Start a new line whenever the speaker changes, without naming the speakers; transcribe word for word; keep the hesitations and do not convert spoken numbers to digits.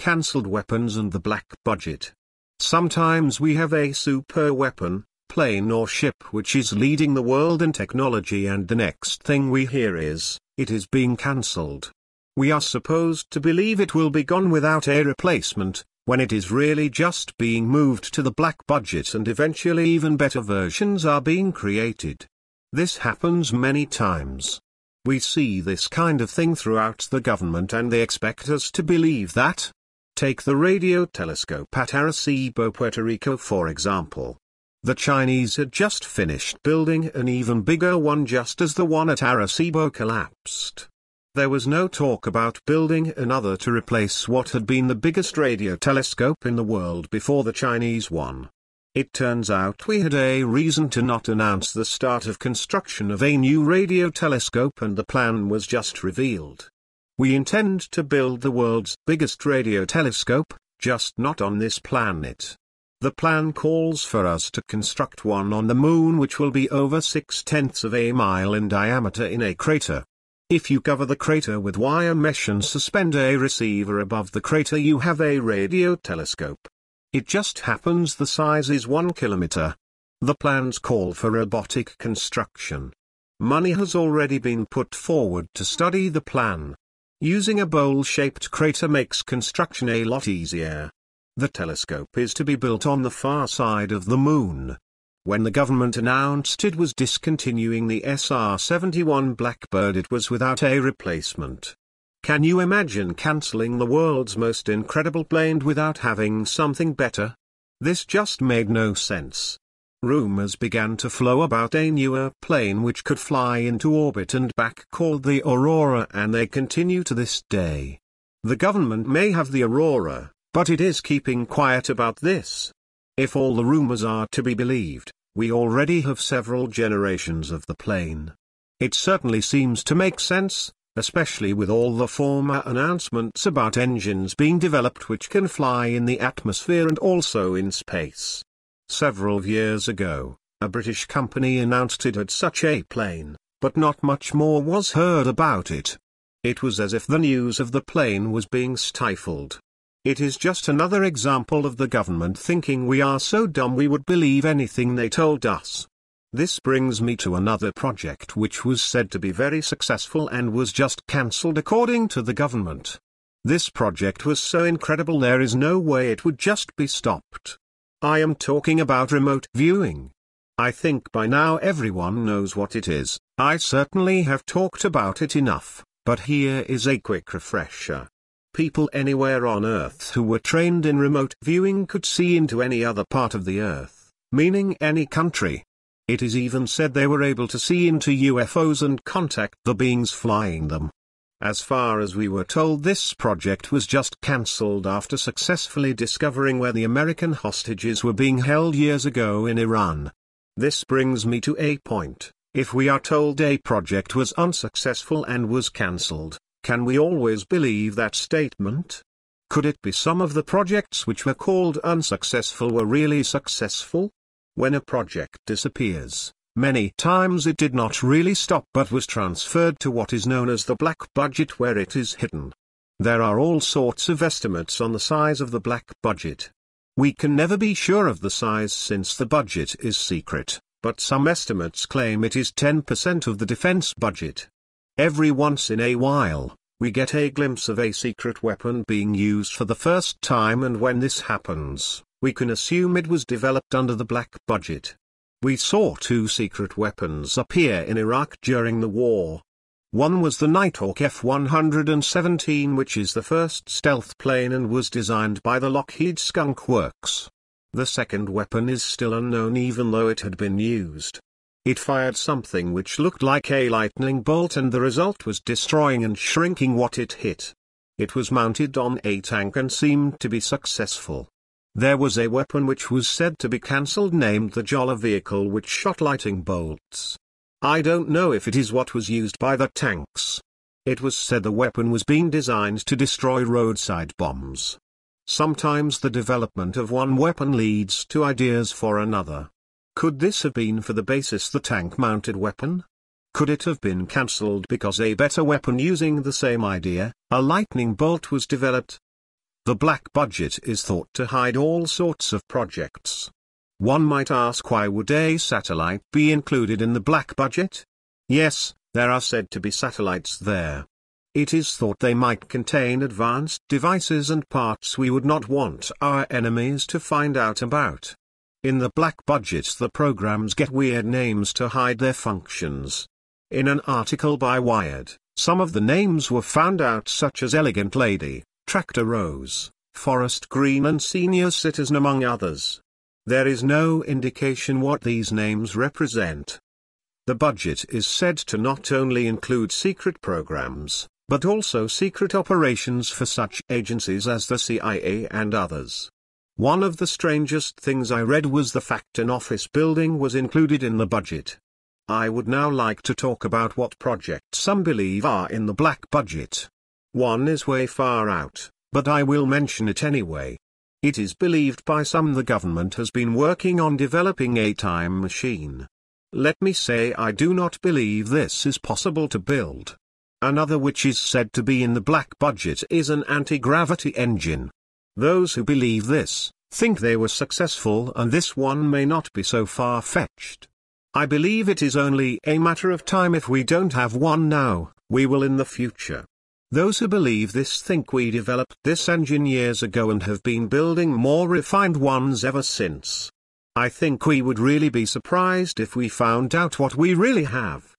cancelled weapons and the black budget. Sometimes we have a super weapon, plane or ship which is leading the world in technology, and the next thing we hear is, it is being cancelled. We are supposed to believe it will be gone without a replacement, when it is really just being moved to the black budget, and eventually even better versions are being created. This happens many times. We see this kind of thing throughout the government, and they expect us to believe that. Take the radio telescope at Arecibo, Puerto Rico for example. The Chinese had just finished building an even bigger one just as the one at Arecibo collapsed. There was no talk about building another to replace what had been the biggest radio telescope in the world before the Chinese one. It turns out we had a reason to not announce the start of construction of a new radio telescope, and the plan was just revealed. We intend to build the world's biggest radio telescope, just not on this planet. The plan calls for us to construct one on the moon which will be over six-tenths of a mile in diameter in a crater. If you cover the crater with wire mesh and suspend a receiver above the crater, you have a radio telescope. It just happens the size is one kilometer. The plans call for robotic construction. Money has already been put forward to study the plan. Using a bowl-shaped crater makes construction a lot easier. The telescope is to be built on the far side of the moon. When the government announced it was discontinuing the S R seventy-one Blackbird, it was without a replacement. Can you imagine cancelling the world's most incredible plane without having something better? This just made no sense. Rumors began to flow about a newer plane which could fly into orbit and back called the Aurora, and they continue to this day. The government may have the Aurora, but it is keeping quiet about this. If all the rumors are to be believed, we already have several generations of the plane. It certainly seems to make sense, especially with all the former announcements about engines being developed which can fly in the atmosphere and also in space. Several years ago, a British company announced it had such a plane, but not much more was heard about it. It was as if the news of the plane was being stifled. It is just another example of the government thinking we are so dumb we would believe anything they told us. This brings me to another project which was said to be very successful and was just cancelled according to the government. This project was so incredible there is no way it would just be stopped. I am talking about remote viewing. I think by now everyone knows what it is. I certainly have talked about it enough, but here is a quick refresher. People anywhere on Earth who were trained in remote viewing could see into any other part of the Earth, meaning any country. It is even said they were able to see into U F Os and contact the beings flying them. As far as we were told, this project was just cancelled after successfully discovering where the American hostages were being held years ago in Iran. This brings me to a point. If we are told a project was unsuccessful and was cancelled, can we always believe that statement? Could it be some of the projects which were called unsuccessful were really successful? When a project disappears, many times it did not really stop but was transferred to what is known as the black budget, where it is hidden. There are all sorts of estimates on the size of the black budget. We can never be sure of the size since the budget is secret, but some estimates claim it is ten percent of the defense budget. Every once in a while, we get a glimpse of a secret weapon being used for the first time, and when this happens, we can assume it was developed under the black budget. We saw two secret weapons appear in Iraq during the war. One was the Nighthawk F one seventeen, which is the first stealth plane and was designed by the Lockheed Skunk Works. The second weapon is still unknown even though it had been used. It fired something which looked like a lightning bolt, and the result was destroying and shrinking what it hit. It was mounted on a tank and seemed to be successful. There was a weapon which was said to be cancelled named the Jolla vehicle, which shot lightning bolts. I don't know if it is what was used by the tanks. It was said the weapon was being designed to destroy roadside bombs. Sometimes the development of one weapon leads to ideas for another. Could this have been for the basis the tank-mounted weapon? Could it have been cancelled because a better weapon using the same idea, a lightning bolt, was developed? The black budget is thought to hide all sorts of projects. One might ask, why would a satellite be included in the black budget? Yes, there are said to be satellites there. It is thought they might contain advanced devices and parts we would not want our enemies to find out about. In the black budget, the programs get weird names to hide their functions. In an article by Wired, some of the names were found out, such as Elegant Lady, Tractor Rose, Forest Green and Senior Citizen, among others. There is no indication what these names represent. The budget is said to not only include secret programs, but also secret operations for such agencies as the C I A and others. One of the strangest things I read was the fact an office building was included in the budget. I would now like to talk about what projects some believe are in the black budget. One is way far out, but I will mention it anyway. It is believed by some the government has been working on developing a time machine. Let me say I do not believe this is possible to build. Another which is said to be in the black budget is an anti-gravity engine. Those who believe this, think they were successful, and this one may not be so far-fetched. I believe it is only a matter of time. If we don't have one now, we will in the future. Those who believe this think we developed this engine years ago and have been building more refined ones ever since. I think we would really be surprised if we found out what we really have.